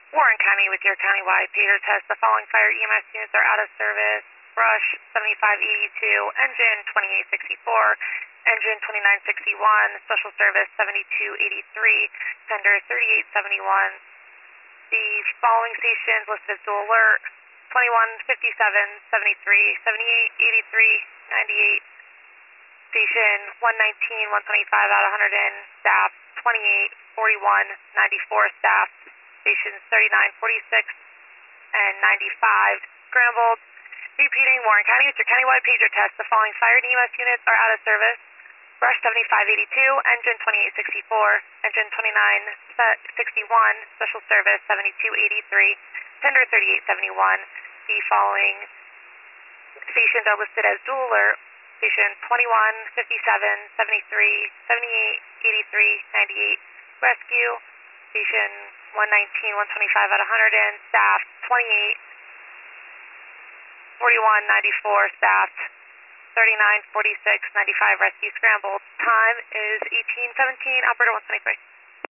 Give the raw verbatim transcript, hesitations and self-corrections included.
Warren County with your countywide pager test. The following fire E M S units are out of service. Brush seventy-five eighty-two, engine twenty-eight sixty-four, engine twenty-nine sixty-one, special service seventy-two eighty-three, tender thirty-eight seventy-one. The following stations listed as dual alert: twenty-one fifty-seven, seventy-three, seventy-eight eighty-three, ninety-eight. Station one nineteen, one twenty-five out of one hundred in, staff twenty-eight forty-one, ninety-four staff. Stations thirty-nine forty-six and ninety-five scrambled. Repeating, Warren County, it's your countywide pager test. The following fire and E M S units are out of service. Brush seventy-five eighty-two, engine twenty-eight sixty-four, engine twenty-nine sixty-one, special service seventy-two eighty-three, tender thirty-eight seventy-one. The following stations are listed as dual alert: station twenty-one fifty-seven, seventy-three, seventy-eight eighty-three, ninety-eight. Rescue, station one nineteen, one twenty-five out of one hundred in, staff twenty-eight forty-one, ninety-four, staffed thirty-nine forty-six, ninety-five. Rescue scrambled. Time is eighteen seventeen, operator one twenty-three.